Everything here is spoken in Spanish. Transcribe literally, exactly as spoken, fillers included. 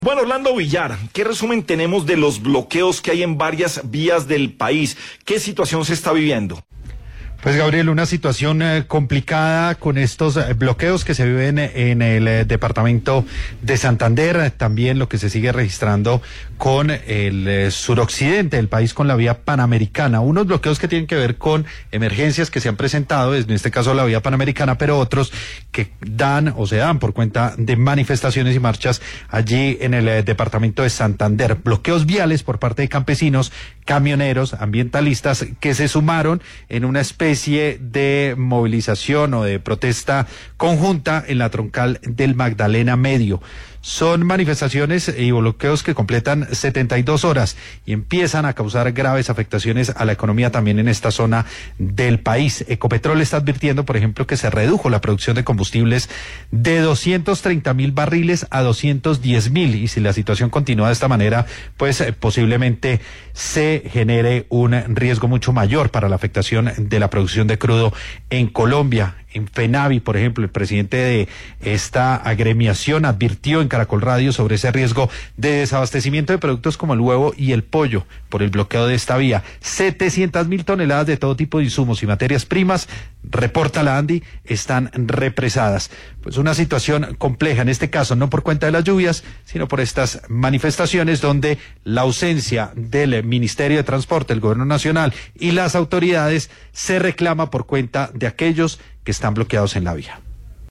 Bueno, Orlando Villar, ¿qué resumen tenemos de los bloqueos que hay en varias vías del país? ¿Qué situación se está viviendo? Pues Gabriel, una situación eh, complicada con estos eh, bloqueos que se viven en el eh, departamento de Santander, también lo que se sigue registrando con el eh, suroccidente del país, con la vía panamericana. Unos bloqueos que tienen que ver con emergencias que se han presentado, en este caso la vía panamericana, pero otros que dan o se dan por cuenta de manifestaciones y marchas allí en el eh, departamento de Santander. Bloqueos viales por parte de campesinos, camioneros, ambientalistas que se sumaron en una especie de movilización o de protesta conjunta en la troncal del Magdalena Medio. Son manifestaciones y bloqueos que completan setenta y dos horas y empiezan a causar graves afectaciones a la economía también en esta zona del país. Ecopetrol está advirtiendo, por ejemplo, que se redujo la producción de combustibles de doscientos treinta mil barriles a doscientos diez mil, y si la situación continúa de esta manera, pues eh, posiblemente se genere un riesgo mucho mayor para la afectación de la producción de crudo en Colombia. En FENAVI, por ejemplo, el presidente de esta agremiación advirtió en Caracol Radio sobre ese riesgo de desabastecimiento de productos como el huevo y el pollo por el bloqueo de esta vía. setecientas mil toneladas de todo tipo de insumos y materias primas, reporta la ANDI, están represadas. Pues una situación compleja, en este caso no por cuenta de las lluvias, sino por estas manifestaciones donde la ausencia del Ministerio de Transporte, el Gobierno Nacional y las autoridades se reclama por cuenta de aquellos que están bloqueados en la vía.